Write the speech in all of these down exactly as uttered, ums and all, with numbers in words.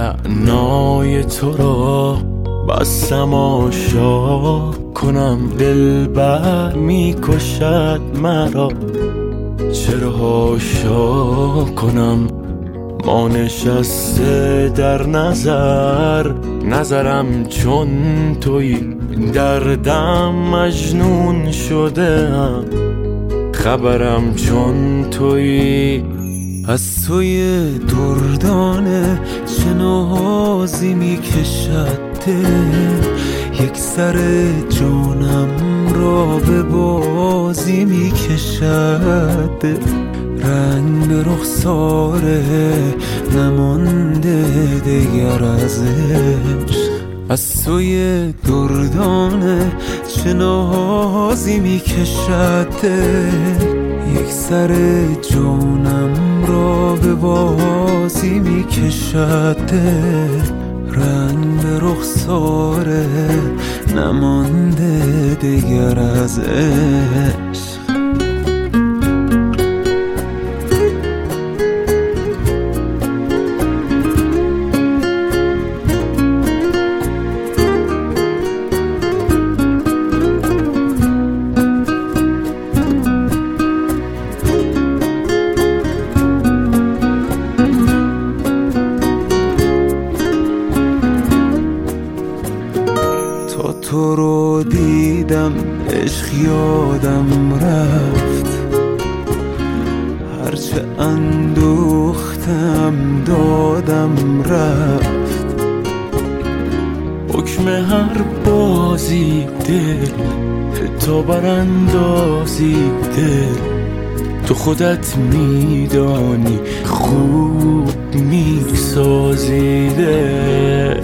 رعنای تو را بستم آشا کنم، دلبر میکشد مرا چرا حاشا کنم. ما نشسته در نظر، نظرم چون تویی، دردم مجنون شده ام، خبرم چون تویی. از توی دردانه چه نازی میکشد دل، یک سر جانم را به بازی میکشد دل. رنگ به رخساره نمانده دیگر از عشق، از توی دردانه چه نازی میکشد دل، یک سر جانم را به بازی میکشد دل. رنگ به رخساره نمانده دیگر از عشق. تا تو رو دیدم عشق یادم رفت، هرچه اندوختم دادم رفت. حکم هر بازی دل تو براندازی دل، تو خودت میدانی خوب میسازی دل.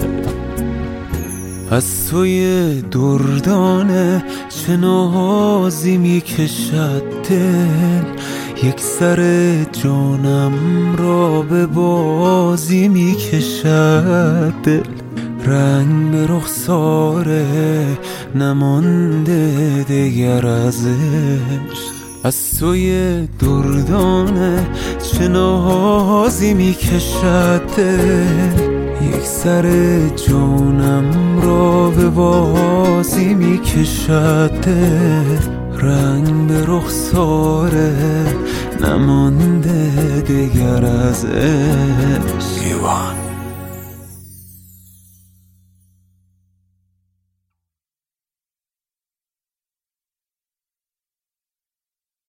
از توی دردانه چه نازی میکشد دل، یک سر جانم را به بازی میکشد دل. رنگ به رخساره نمانده دیگر از عشق، از توی دردانه چه نازی میکشد دل، یک سر جانم را به بازی میکشد دل. رنگ به رخساره نمانده دیگر از عشق.